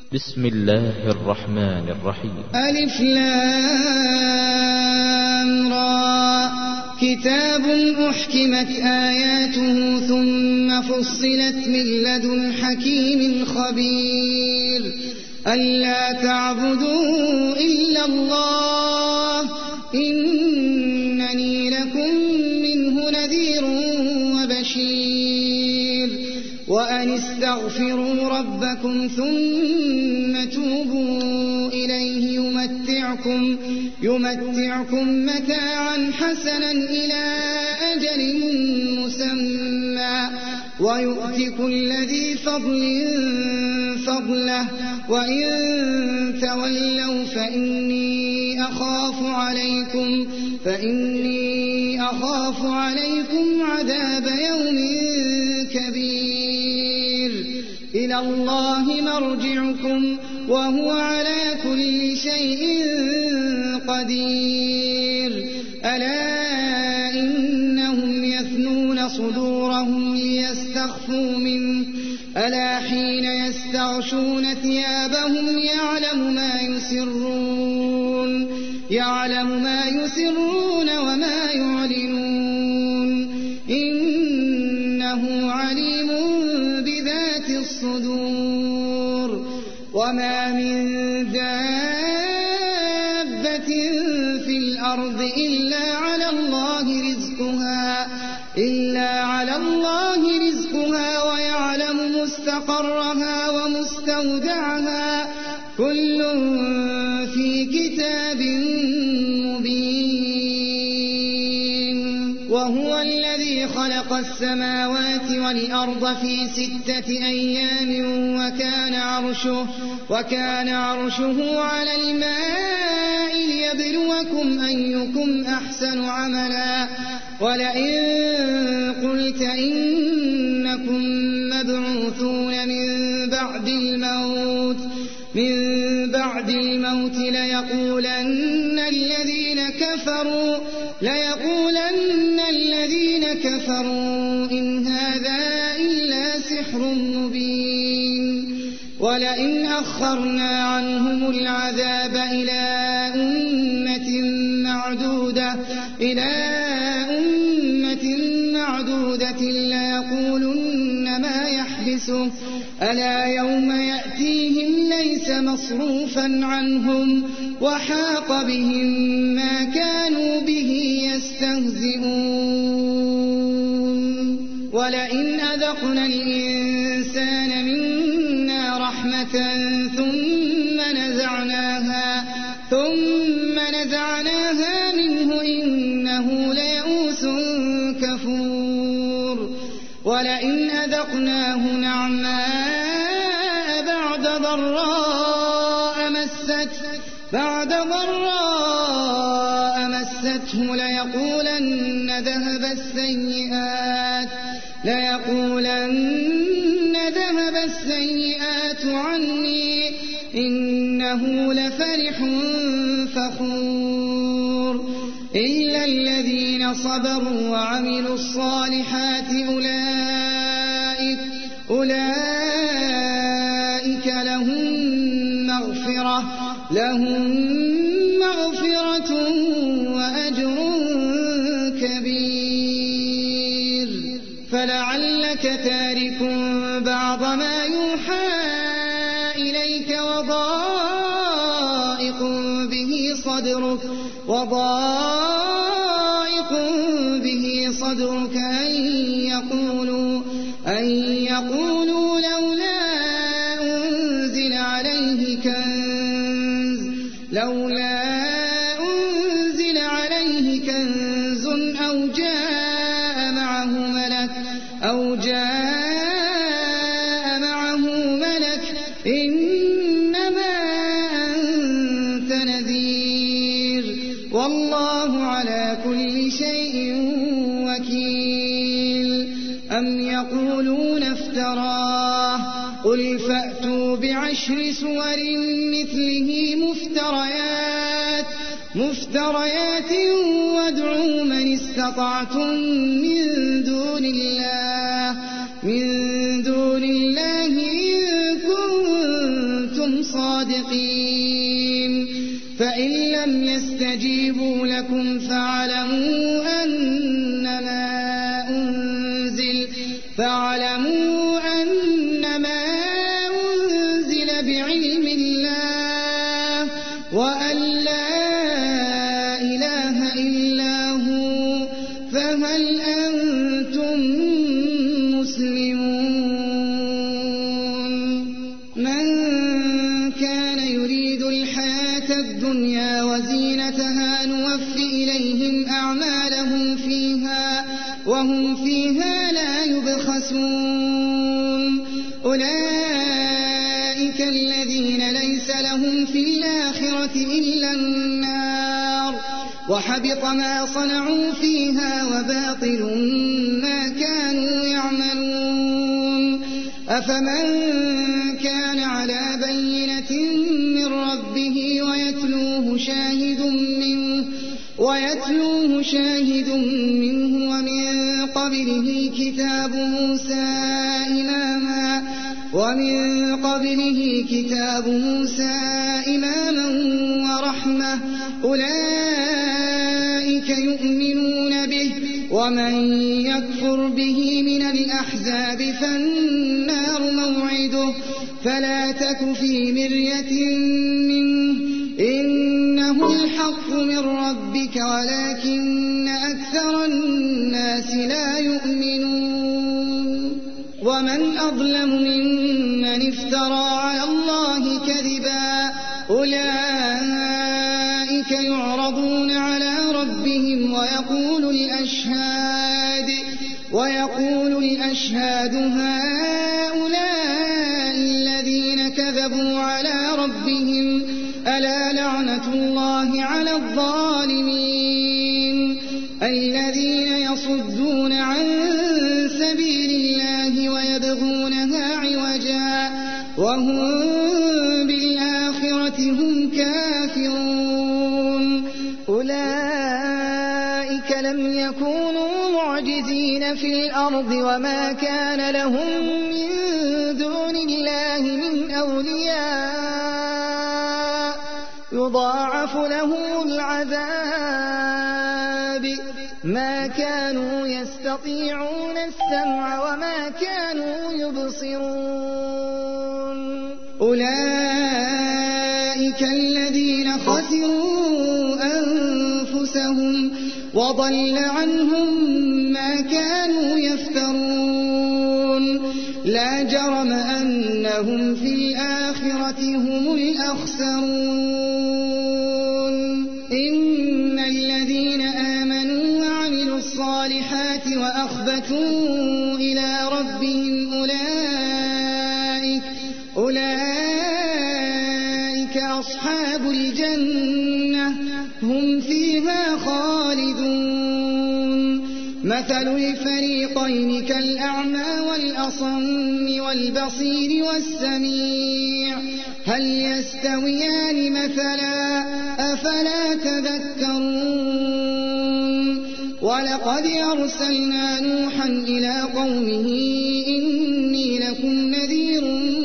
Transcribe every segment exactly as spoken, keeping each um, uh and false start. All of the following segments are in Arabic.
بسم الله الرحمن الرحيم. ألف لام را كتاب أحكمت آياته ثم فصلت من لدن حكيم خبير ألا تعبدوا إلا الله إنني لكم منه نذير وبشير وأن استغفروا ربكم ثم توبوا إليه يمتعكم, يمتعكم متاعا حسنا إلى أجل مسمى ويؤتي كل ذي فضل فضله وإن تولوا فإني أخاف عليكم, فإني أخاف عليكم عذاب يوم كبير إلى الله مرجعكم وهو على كل شيء قدير ألا إنهم يثنون صدورهم ليستخفوا منه ألا حين يستغشون ثيابهم يعلم ما يسرون يعلم ما يسرون وما يعلنون إنه عليم بذات الصدور وما من دابة في الأرض إلا على الله رزقها إلا على الله رزقها ويعلم مستقرها ومستودعها كل في كتاب مبين وهو الذي خلق السماوات والأرض في ستة أيام وكان عرشه, وكان عرشه على الماء ليبلوكم أيكم أحسن عملا ولئن قلت إنكم مبعوثون من بعد الموت من بعد الموت ليقولن الذين كفروا ليقولن الذين كفروا إن هذا إلا سحر مبين ولئن أخرنا عنهم العذاب إلى أمة معدودة إلى أمة معدودة ليقولن ما يحبسه ألا يوم يأتيهم ليس مصروفا عنهم وحاق بهم ما كانوا به يستهزئون ولئن أذقنا الإنسان منا رحمة ثم نزعناها ثم نزعناها منه إنه ليئوس كفور ولئن أذقناه نعماء بعد ضراء مسته بعد ضراء مسته ليقولن ذهب السيئات ليقولن ذهب السيئات عني إنه لفرح فخور إلا الذين صبروا وعملوا الصالحات أولئك أولئك لهم مغفرة لهم مغفرة وأجر كبير فلعلك تارك بعض ما يوحى إليك وضائق به صدرك وضائق به صدرك أن يقولوا أن يقولوا لولا أنزل عليه كنز لولا أنزل عليه كنز أو جاء معه ملك أو جاء معه ملك إنما أنت نذير والله على كل شيء وكيل أم يقولون افتراه قل فأتوا بعشر سور مثله مفتريات مفتريات وادعوا من استطعتم من دون الله من دون الله إن كنتم كنتم صادقين فإن لم يستجيبوا لكم فاعلموا أنما أنزل فاعلموا أنما أنزل بعلم الله وأن لا إله إلا هو فهل أنتم مسلمون من كان يريد الحياة الدنيا وزينتها نوفي إليهم أعمالهم فيها وهم فيها لا يبخسون أولئك الذين ليس لهم في الآخرة إلا النار وحبط ما صنعوا فيها وباطل ما كانوا يعملون أفمن كان على بينة من ربه ويتلوه شاهد منه ويتلوه شاهد منه ومن قبله كتاب موسى إماما ومن قبله كتاب موسى إماما ورحمة أولئك يؤمنون به ومن يكفر به من الأحزاب فالنار موعده فلا تك في مرية منه إنه الحق من ربك ولكن أكثر الناس لا يؤمنون ومن أظلم ممن افترى على الله كذبا أولئك يعرضون على ربهم ويقول الأشهاد ويقول الأشهاد هؤلاء الذين كذبوا على ربهم ألا لعنة الله على الظالمين الذين يصدون عن سبيل الله ويبغونها عوجا وهم بالآخرة هم كافرون أولئك لم يكونوا معجزين في الأرض وما كان لهم من دون الله من أولياء يضاعف لهم العذاب ما كانوا يستطيعون السمع وما كانوا يبصرون أولئك الذين خسروا أنفسهم وضل عنهم ما كانوا يفترون لا جرم أنهم في الآخرة هم الأخسرون إن الذين آمنوا وعملوا الصالحات وأخبتوا إلى ربهم أولئك أولئك أصحاب الجنة هم فيها خالدون مثل الفريقين كالأعمى والأصم والبصير والسميع هل يستويان مثلا أفلا تذكرون ولقد أرسلنا نوحا إلى قومه إني لكم نذير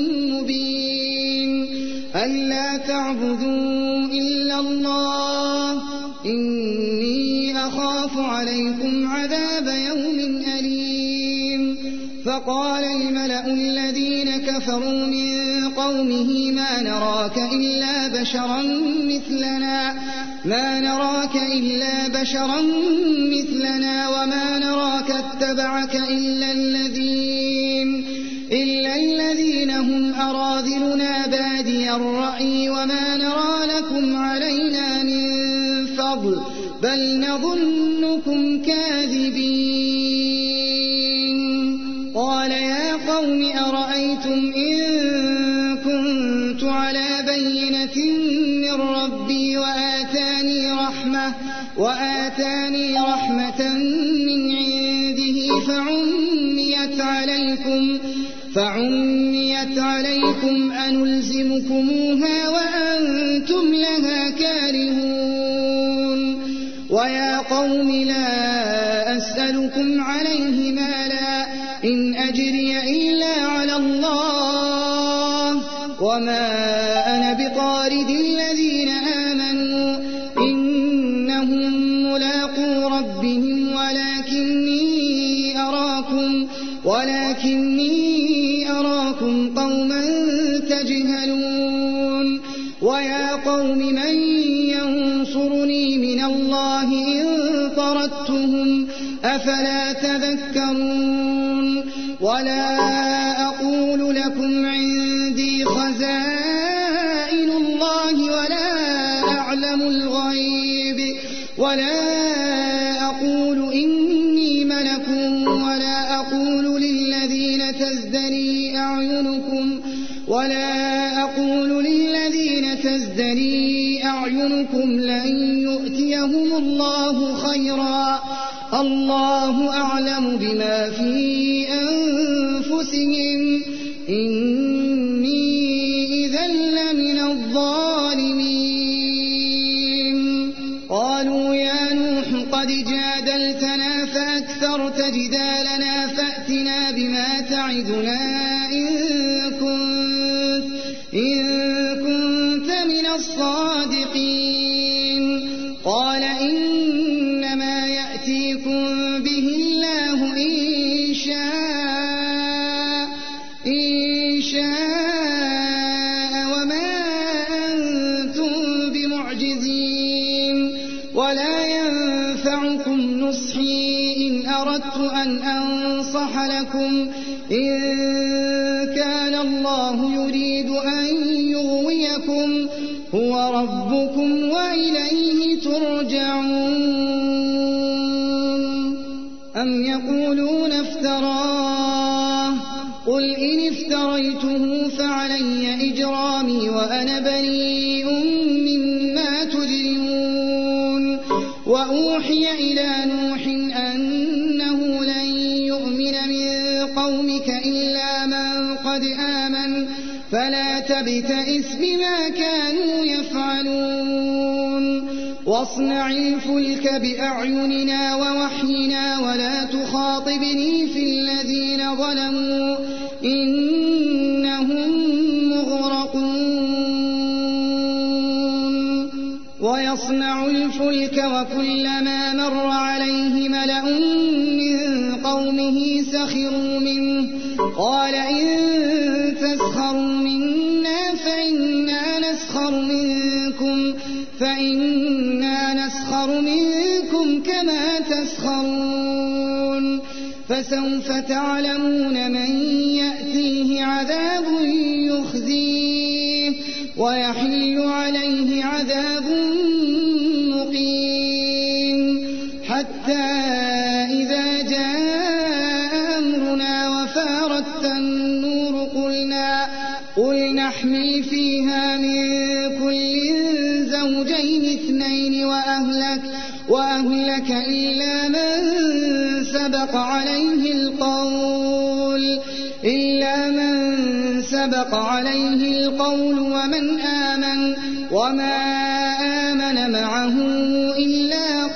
مبين ألا تعبدوا إلا الله إني أخاف عليكم عذاب يوم أليم فقال الملأ الذين كفروا من قومه ما نراك إلا بشرا مثلنا ما نراك إلا بشرا مثلنا وما نراك اتبعك إلا الذين إلا الذين هم أراذلنا بادي الرأي وما نرى لكم علينا من فضل بل نظنكم كاذبين قال يا قوم أرأيتم إن كنت على بينة من ربي وآتاني رحمة وآتاني رحمة من عنده فعميت عليكم فعميت عليكم أنلزمكموها وأنتم لها كارهون ويا قوم لا أسألكم عليه مالا إن أجري إلا على الله وما أنا بطارد الذين آمنوا إنهم ملاقو ربهم ولكني أراكم ولكني أراكم قوما تجهلون ويا قوم من ينصرني من الله إن طردتهم أفلا تذكرون ولا أقول لكم عندي خزائن الله ولا أعلم الغيب ولا أقول إني ملك ولا أقول للذين تزدري أعينكم ولا أقول للذين تزدري أعينكم لن يؤتيهم الله خيرا الله أعلم بما في أنفسهم إني إذا لمن الظالمين قالوا يا نوح قد جادلتنا فأكثرت جدالنا فأتنا بما تعدنا إن كنت, إن كنت من الصادقين قال إنما يأتيكم به الله إن شاء, إن شاء وما أنتم بمعجزين ولا ينفعكم نصحي إن أردت أن أنصح لكم إن كان الله يريد أن يغويكم هو ربكم وإليه ترجعون أم يقولون افتراه قل إن افتريته فعلي إجرامي وأنا بريء مما تجرمون وأوحي إلى نوح أنه لن يؤمن من قومك إلا من قد آمن فلا تبتئس بما كانوا يفعلون واصنع الفلك بأعيننا ووحينا ولا تخاطبني في الذين ظلموا إنهم مغرقون ويصنع الفلك وكلما مر عليه ملأ من قومه سخروا منه قال إن تسخروا منا فإنا نسخر منكم فإنا نسخر منكم كما تسخرون فسوف تعلمون من يأتيه عذاب يخزيه ويحل عليه عذاب مقيم حتى إذا جاء أمرنا وفارت النور قلنا قل نحمل فيها من كل زوجين اثنين وأهلك, وأهلك إلا من سبق عليه القول إلا من سبق عليه القول ومن آمن وما آمن معه إلا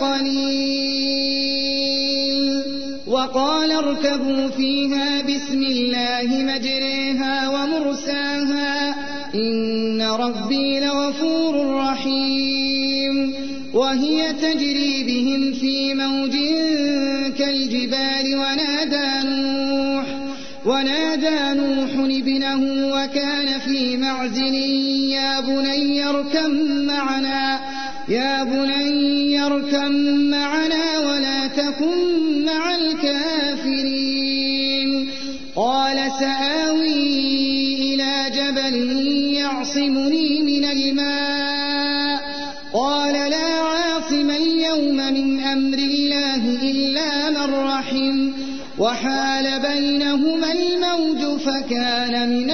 قليل وقال اركبوا فيها بسم الله مجريها ومرساها إن ربي لغفور رحيم وهي تجري بهم في موج كالجبال ونادى نوح ونادى نوح ابنه وكان في معزل يا بني اركب معنا يا بني اركب معنا ولا تكن مع الكافرين قال سآوي إلى جبل يعصمني من الماء قال لا عاصم اليوم من أمر الله إلا من رحم وحال بينهما الموج فكان من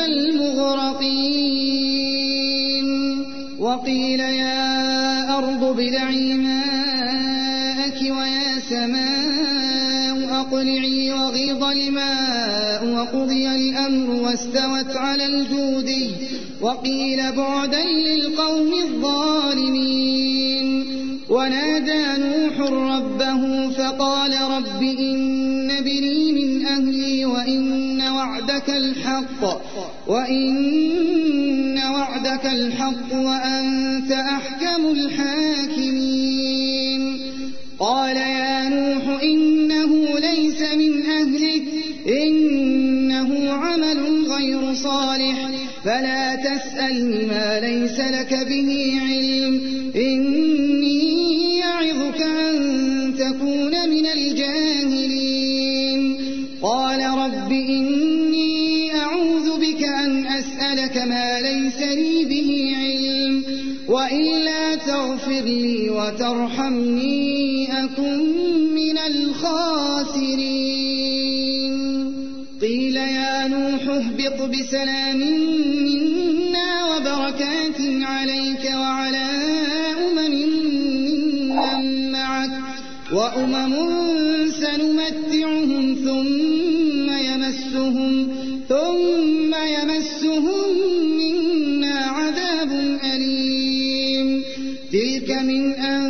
المغرقين وقيل يا أرض ابلعي ماءك ويا سماء أقلعي وغيض الماء وقضي الأمر واستوت على الجودي وقيل بعدا للقوم الظالمين ونادى نوح ربه فقال رب إن ابني من أهلي وإن وعدك الحق وإن وعدك الحق وأنت أحكم الحاكمين قال يا نوح إنه ليس من أهلك إنه عمل غير صالح فلا تسألني ما ليس لك به علم إني يعظك أن تكون من الجاهلين قال رب إني أعوذ بك أن أسألك ما ليس لي به علم وإلا تغفر لي وترحمني أكن من الخاسرين قيل يا نوح اهبط بسلام منا وبركات عليك وعلى أمم ممن معك وأمم سنمتعهم ثم يمسهم ثم يمسهم منا عذاب أليم تلك من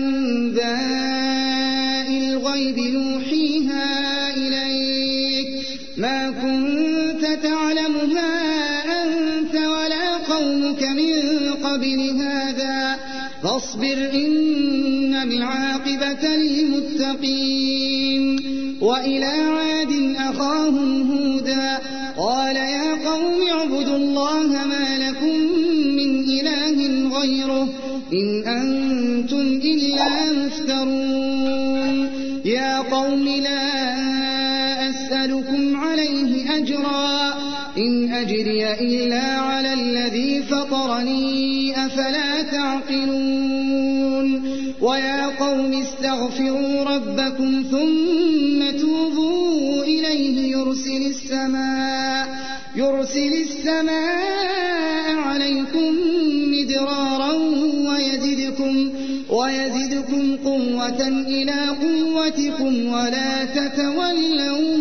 أنباء الغيب نوحيها إليك ما كنت تعلمها أنت ولا قومك من قبل هذا فاصبر إن العاقبة للمتقين وإلى عاد أخاهم هودا قال يا قوم اعبدوا الله ما لكم من إله غيره إن أنتم إلا مفترون يا قوم لا أسألكم عليه أجرا إن أجري إلا على الذي فطرني أفلا تعقلون ويا قوم استغفروا ربكم ثم توبوا إليه يرسل السماء يرسل السماء عليكم مدرارا ويزدكم ويزدكم قوة إلى قوتكم ولا تتولوا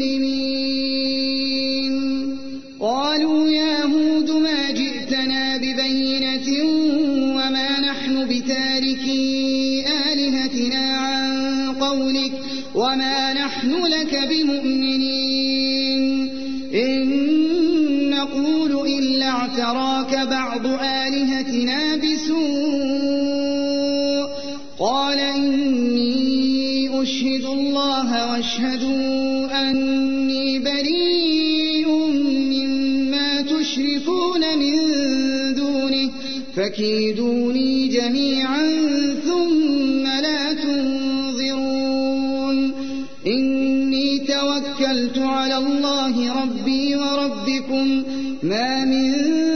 مجرمين قالوا يا هود ما جئتنا ببينة وما نحن بتاركي آلهتنا عن قولك وما نحن لك بمؤمنين إن نقول إلا اعتراك بعض آلهتنا بسوء قال إني أشهد الله واشهدوا أني بريء مما تشركون من دونه فكيدوني جميعا ثم لا تنظرون إني توكلت على الله ربي وربكم ما من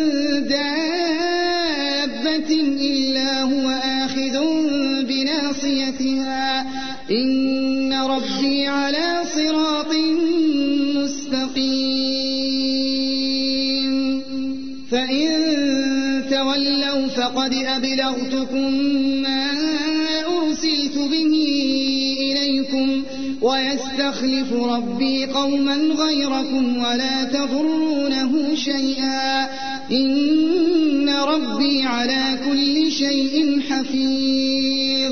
دابة إلا هو آخذ بناصيتها إن ربي على صراط مستقيم فإن تولوا فقد أبلغتكم ما أرسلت به إليكم ويستخلف ربي قوما غيركم ولا تضرونه شيئا إن ربي على كل شيء حفيظ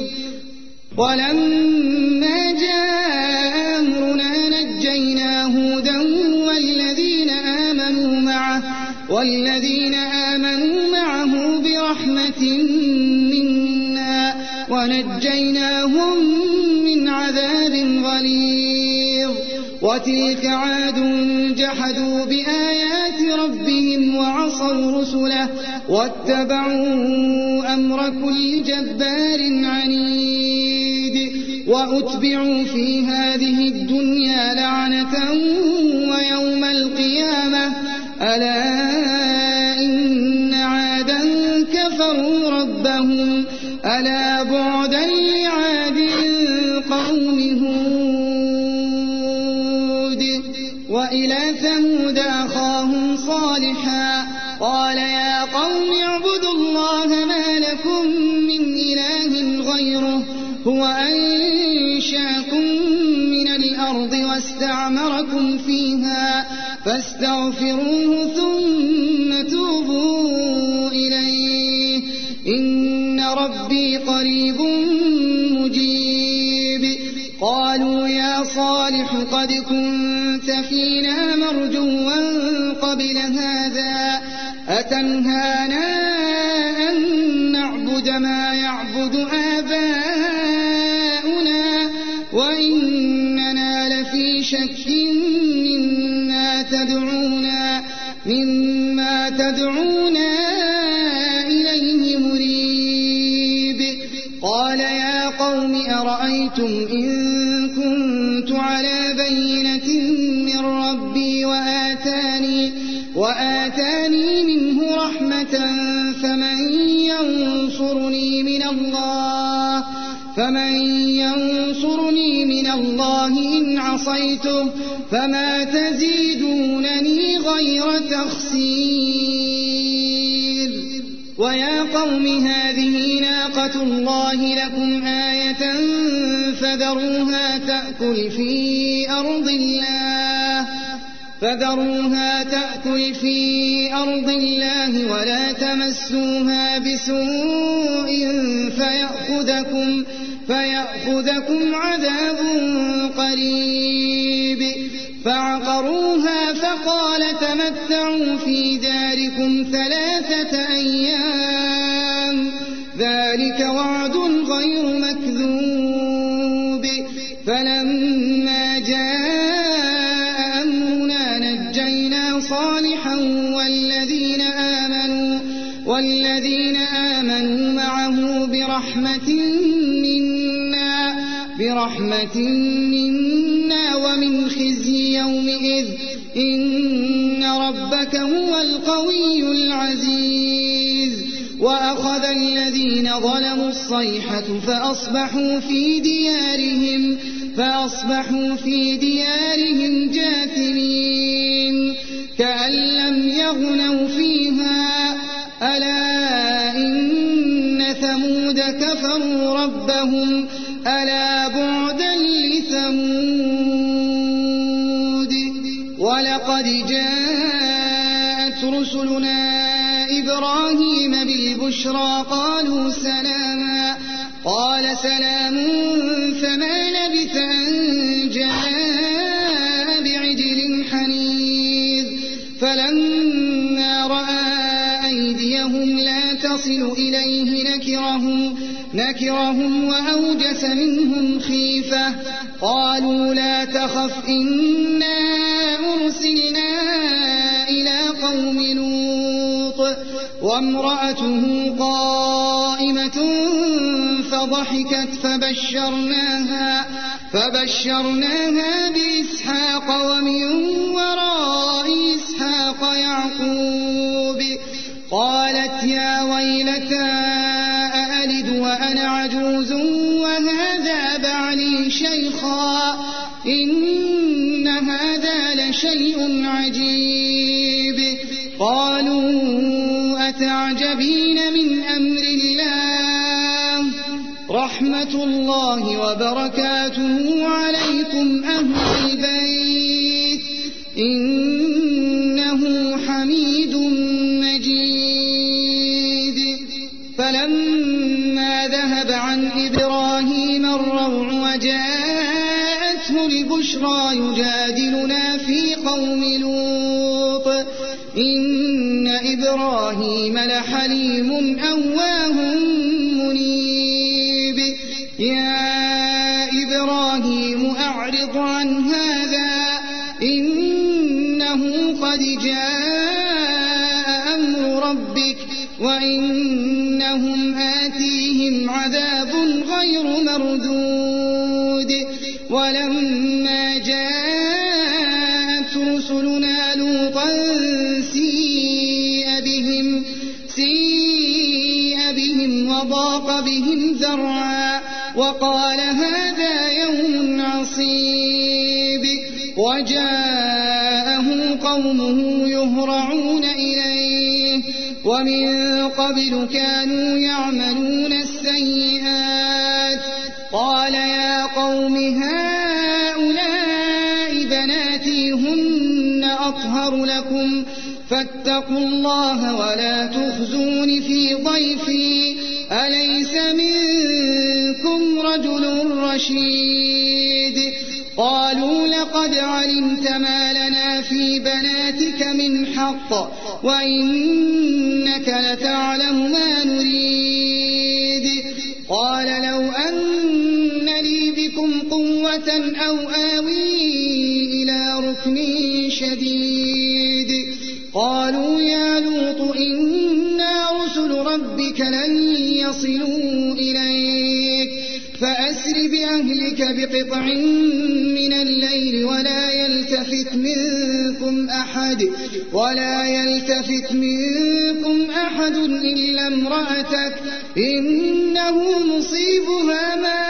ولما جاء أمرنا نجينا هودا والذين آمنوا معه والذين آمنوا معه برحمة منا ونجيناهم من عذاب غليظ وتلك عاد جحدوا بآيات ربهم وعصوا رسله واتبعوا أمر كل جبار عنيد وأتبعوا في هذه الدنيا لعنة ويوم القيامة ألا إن عادا كفروا ربهم ألا بعدا لعاد قوم هود وإلى ثمود أخاهم صالحا قال يا قوم اعبدوا الله ما لكم من إله غيره هو أنشأكم من الأرض واستعمركم فيها فاستغفروه ثم توبوا إليه إن ربي قريب مجيب قالوا يا صالح قد كنت فينا مرجوا قبل هذا أتنهانا أن نعبد ما يعبد آباؤنا وإننا لفي شك مما تدعونا, مما تدعونا إليه مريب. قال يا قوم أرأيتم إن كنت على بينة من ربي وآتاني, وآتاني منه رحمة فمن ينصرني من الله فمن ينصرني من الله إن عصيته فما تزيدونني غير تخسير. ويا قوم هذه ناقة الله لكم آية فذروها تأكل في أرض الله فذروها تأكل في أرض الله ولا تمسوها بسوء فيأخذكم, فيأخذكم عذاب قريب. فعقروها فقال تمتعوا في داركم ثلاثة أيام ذلك وعد غير مكذوب. فلما جاء أمرنا نجينا صالحا والذين آمنوا, والذين آمنوا معه برحمة منا, برحمة منا ومن خزي يومئذ إن ربك هو القوي العزيز. وأخذ الذين ظلموا الصيحة فأصبحوا في ديارهم, فأصبحوا في ديارهم جاثمين كأن لم يغنوا فيها ألا إن ثمود كفروا ربهم ألا بعدا لثمود. ولقد جاءت رسلنا إبراهيم بالبشرى قالوا سلاما, قال سلام فما لبث أن جاء بعجل حنيذ. فلما رأى أيديهم لا تصل إليه نكرهم, نكرهم وأوجس منهم خيفة. قالوا لا تخف إنا أرسلنا إلى قوم لوط وامرأته قائمة فضحكت فبشرناها, فبشرناها بإسحاق ومن وراء إسحاق يعقوب. قالت يا ويلتى أألد وأنا عجوز وهذا بعلي شيخا إن هذا لشيء عجيب. قالوا أتعجبين من أمر الله رحمة الله وبركاته عليكم أهل البيت إنه حميد مجيد. فلما ذهب عن إبراهيم الروع وجاءته البشرى يجادلنا في قوم لوط إن إبراهيم لحليم أواه منيب. يا إبراهيم أعرض عن هذا إنه قد جاء أمر ربك وإنهم آتيهم عذاب غير مردود. ولما جاءت رسلنا لوطا سيء بهم, سيء بهم وضاق بهم ذرعا وقال هذا يوم عصيب. وجاءه قومه يهرعون إليه ومن قبل كانوا يعملون السيئات. قال يا قوم هؤلاء بناتي هن أطهر لكم فاتقوا الله ولا تخزون في ضيفي أليس منكم رجل رشيد. قالوا لقد علمت ما لنا في بناتك من بالحق وإنك لتعلم ما نريد. قال لو أن لي بكم قوة أو آوي إلى ركن شديد. قالوا يا لوط إنا رسل ربك لن يصلوا إليك فأسر بأهلك بقطع من الليل ولا يلتفت منكم أحد ولا يلتفت منكم أحد إلا امرأتك إنه مصيبها ما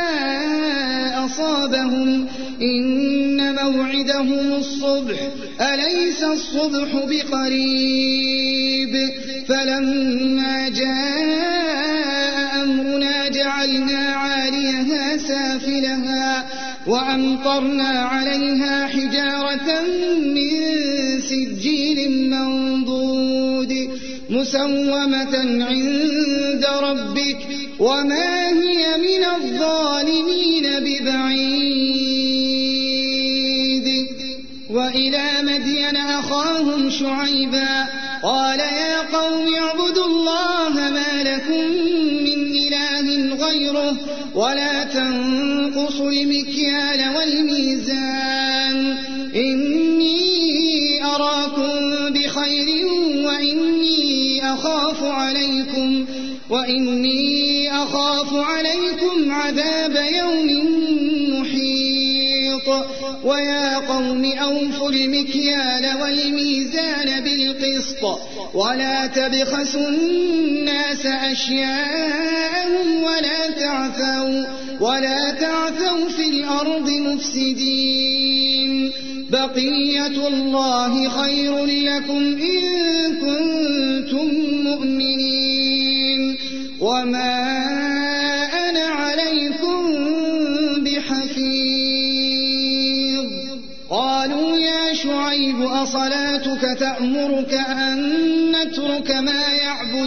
أصابهم إن موعدهم الصبح أليس الصبح بقريب. فلما جاء أمرنا جعلنا عاليها سافلها وأمطرنا عليها حجارة من سجيل منضود مسومة عند ربك وما هي من الظالمين ببعيد. وإلى مدين أخاهم شعيبا قال يا قوم اعبدوا الله ما لكم من إله غيره ولا تنقصوا المكيال والميزان إني أراكم بخير وإني أخاف عليكم وإني أخاف عليكم عذاب يوم محيط. ويا قوم أوفوا المكيال والميزان بالقسط ولا تبخسوا الناس أشياءهم ولا تعثوا ولا تعثوا في الأرض مفسدين. بقية الله خير لكم إن كنتم مؤمنين وما أنا عليكم بحفيظ. قالوا يا شعيب أصلاتك تأمرك أن نترك ما يعبد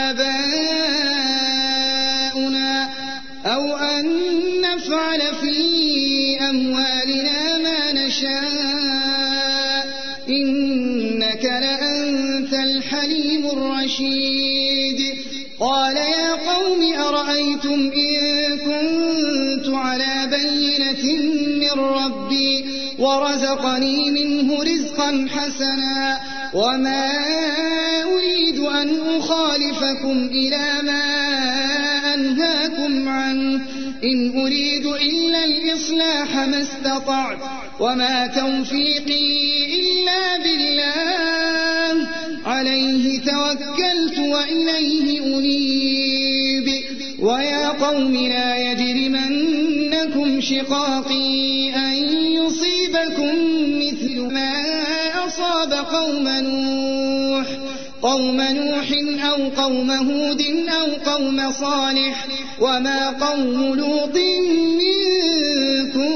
آباؤنا أو أن نفعل في أموالنا ما نشاء إنك لأنت الحليم الرشيد. قال يا قوم أرأيتم إن كنت على بينة من ربي ورزقني منه رزقا حسنا وما أريد أن أخالفكم إلى ما أنهاكم عنه إن أريد إلا الإصلاح ما استطعت وما توفيقي إلا بالله عليه توكلت وإليه أنيب. ويا قوم لا يجرمنكم شقاقي أن يصيبكم مثل ما أصاب قوم نوح قوم نوح أو قوم هود أو قوم صالح وما قوم لوط منكم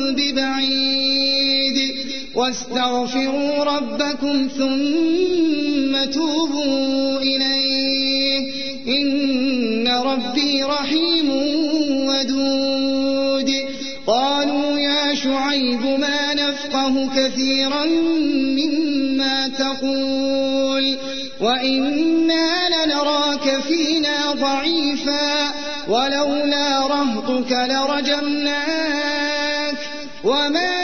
ببعيد. واستغفروا ربكم ثم توبوا إليه إن ربي رحيم ودود. قالوا يا شعيب ما نفقه كثيرا مما تقول وإنا لنراك فينا ضعيفا ولولا رهطك لرجمناك وما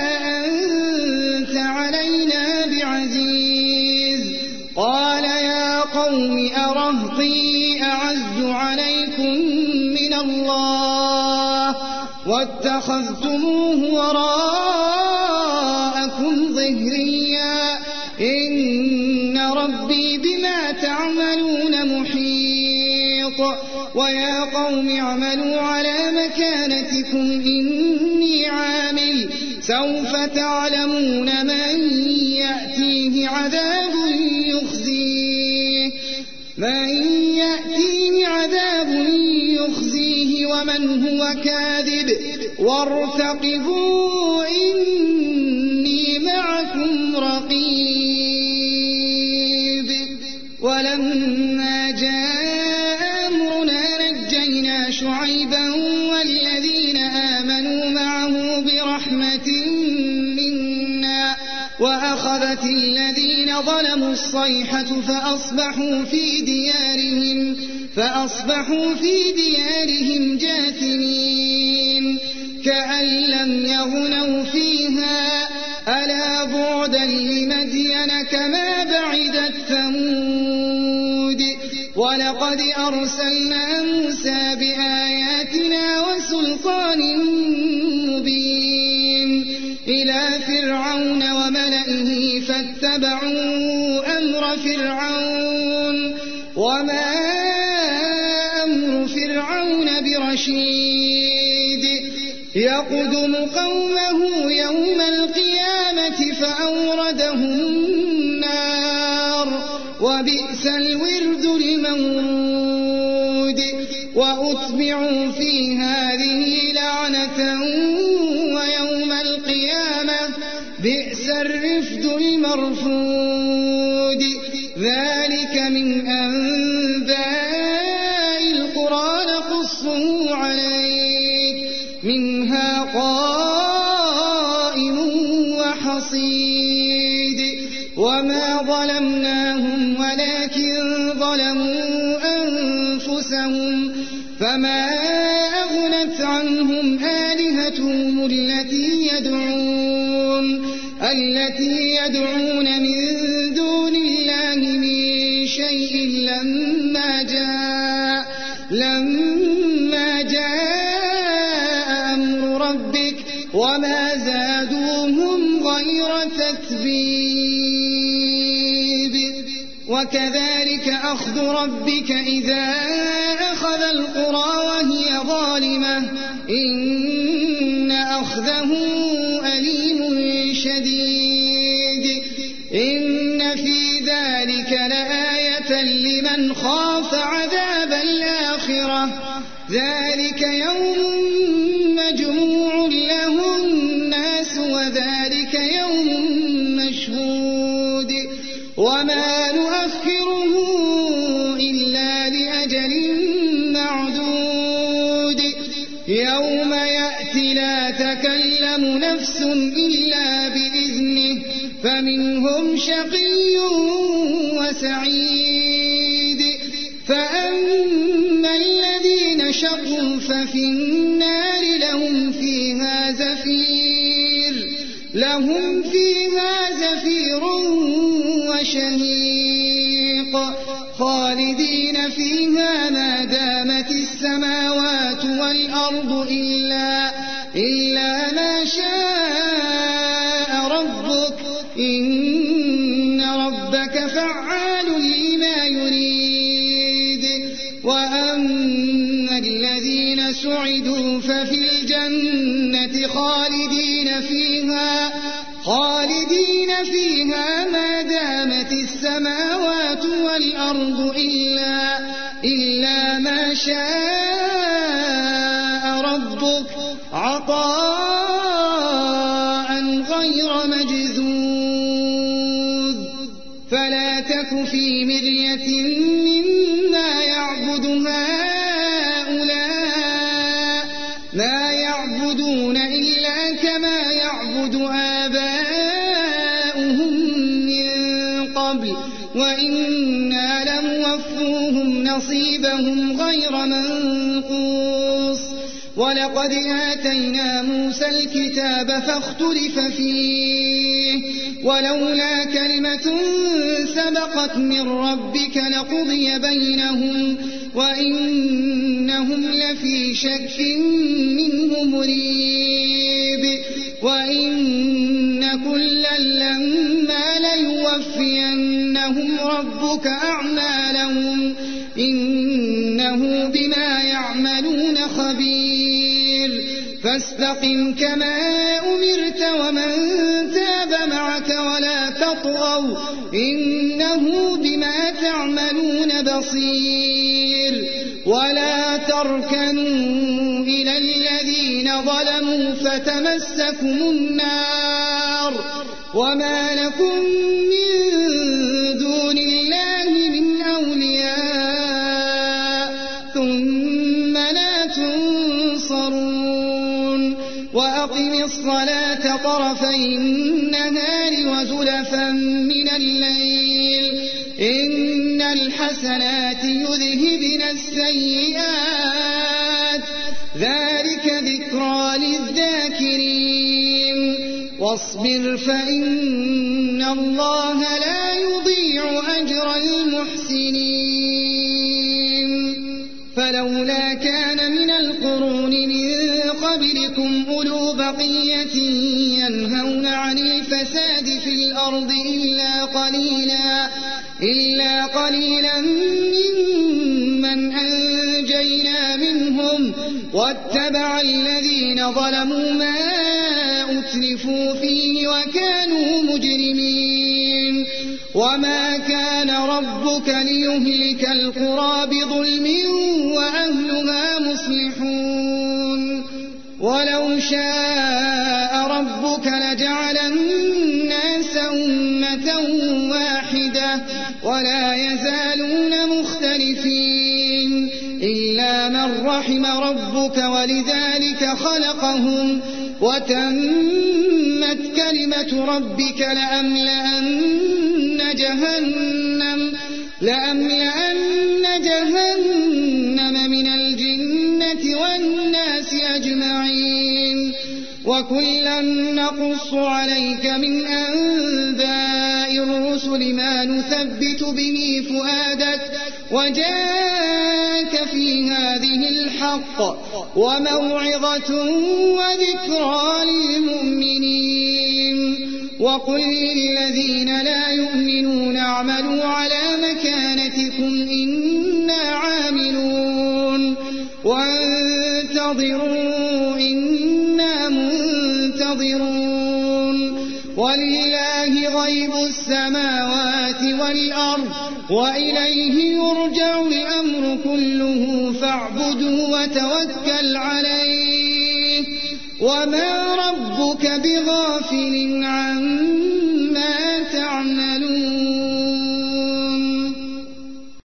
أنت علينا بعزيز. قال يا قوم أرهطي أعز عليكم من الله واتخذتموه وراءكم ظهريا إن ربي بما تعملون محيط. ويا قوم اعملوا على مكانتكم إني عامل سوف تعلمون من يأتيه عذاب يخزيه من يأتيه عذاب يخزيه ومن هو كاذب وارتقبوا إني معكم رقيب. ولما جاء أمرنا نجينا شعيبا والذين آمنوا معه برحمة منا وأخذت الذين ظلموا الصيحة فأصبحوا في ديارهم فأصبحوا في ديارهم جاثمين كأن لم يغنوا فيها ألا بعدا لمدين كما بعدت ثمود ولقد أرسلنا موسى بآياتنا وسلطان مبين إلى فرعون وملئه فاتبعوا أمر فرعون وما أمر فرعون برشيد يقدم قومه يوم القيامة فأوردهم النار وبئس الورد المورود وأتبعوا في هذه لعنة ويوم القيامة بئس الرفد المرفود ذلك من أنباء القرى نقصه عليك منها قائم وحصيد وما ظلمناهم ولكن ظلموا أنفسهم فما أغنت عنهم آلهتهم التي يدعون التي يدعون من دون الله من شيء لما جاء لما جاء أمر ربك وما زادوهم غير تتبيب وكذلك أخذ ربك إذا أخذ القرى وهي ظالمة إن أخذه أليم شديد إن في ذلك لآية لمن خاف عذاب الآخرة ذلك يوم مجموع له الناس وذلك يوم مشهود وما نؤخره إلا لأجل معدود يوم يأتي لا تكلم نفس إلا بإذنه فمنهم شقي وسعيد فأما الذين شقوا ففي النار لهم فيها زفير لهم فيها زفير وشهيق خالدين فيها ما دامت السماوات والأرض إلا, إلا ما شاء ربك إن ربك فعال لما يريد وأما الذين سعدوا ففي الجنة خالدين فيها خالدين فيها ما دامت السماوات والأرض إلا, إلا ما شاء ربك عطاء غير مجذوذ فلا تك في مرية مما يعبد هؤلاء ما يعبدون إلا كما يعبد آباؤهم من قبل وإنا لموفوهم نصيبهم غير منقوص ولقد آتينا موسى الكتاب فاختلف فيه ولولا كلمة سبقت من ربك لقضي بينهم وإنهم لفي شك منه مريب وإن كلا لما ليوفينهم ربك أعمالهم إنه بما يعملون خبير فاستقم كما أمرت ومن تاب معك ولا تطغوا إنه بما تعملون بصير ولا تركنوا إلى الذين ظلموا فتمسكم النار وما لكم من دون الله من أولياء ثم لا تنصرون وأقم الصلاة طرفي النهار وزلفا من الليل السيئات ذلك ذكرى للذاكرين واصبر فإن الله لا يضيع أجر المحسنين فلولا كان من القرون من قبلكم أولو بقية ينهون عن الفساد في الأرض إلا قليلا إلا قليلا ممن أنجينا منهم واتبع الذين ظلموا ما أتلفوا فيه وكانوا مجرمين وما كان ربك ليهلك القرى بظلم وأهلها مصلحون ولو شاء ربك لجعل الناس أمة واحدة ولا يزالون مختلفين إلا من رحم ربك ولذلك خلقهم وتمت كلمة ربك لأملأن جهنم لأملأن جهنم من الجنة والناس أجمعين وكلا نقص عليك من أنباء الرسل ما نثبت به فؤادك وجاءك في هذه الحق وموعظة وذكرى للمؤمنين وقل للذين لا يؤمنون اعملوا على مكانتكم إنا عاملون وانتظروا إنا منتظرون ولله غيب السماوات والأرض وإليه يرجع الأمر كله فاعبده وتوكل عليه وما ربك بغافل عما